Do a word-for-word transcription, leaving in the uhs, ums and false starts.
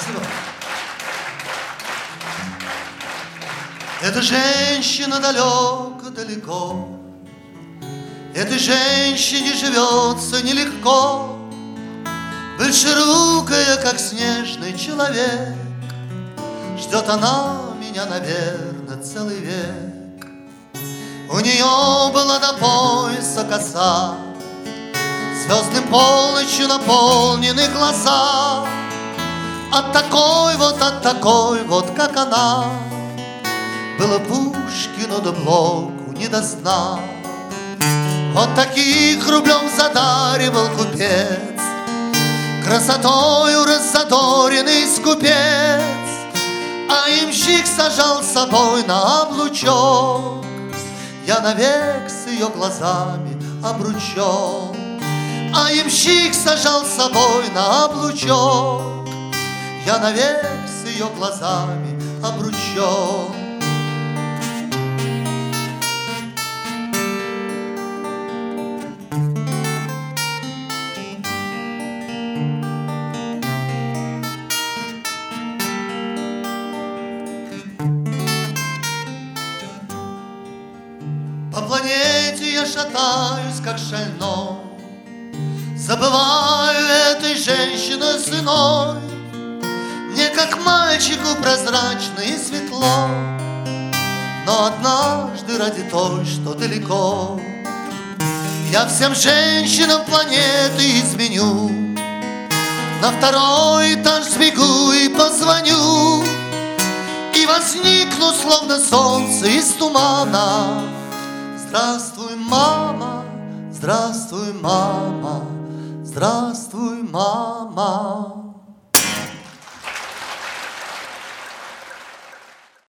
Спасибо. Эта женщина далеко-далеко, этой женщине живется нелегко, большерукая, как снежный человек. Ждет она меня, наверное, целый век. У нее была до пояса коса, звездным полночью наполнены глаза. От такой вот, от такой вот, как она, было Пушкину да Блоку не до сна. Вот таких рублем задаривал купец, красотою раззадоренный скупец. А ямщик сажал с собой на облучок, я навек с ее глазами обручен. А ямщик сажал с собой на облучок, я навек с ее глазами обручен. По планете я шатаюсь, как шальной, забываю этой женщины ценой. Мне, как мальчику, прозрачно и светло, но однажды ради той, что далеко, я всем женщинам планеты изменю. На второй этаж сбегу и позвоню, и возникну, словно солнце из тумана. Здравствуй, мама, здравствуй, мама, здравствуй, мама.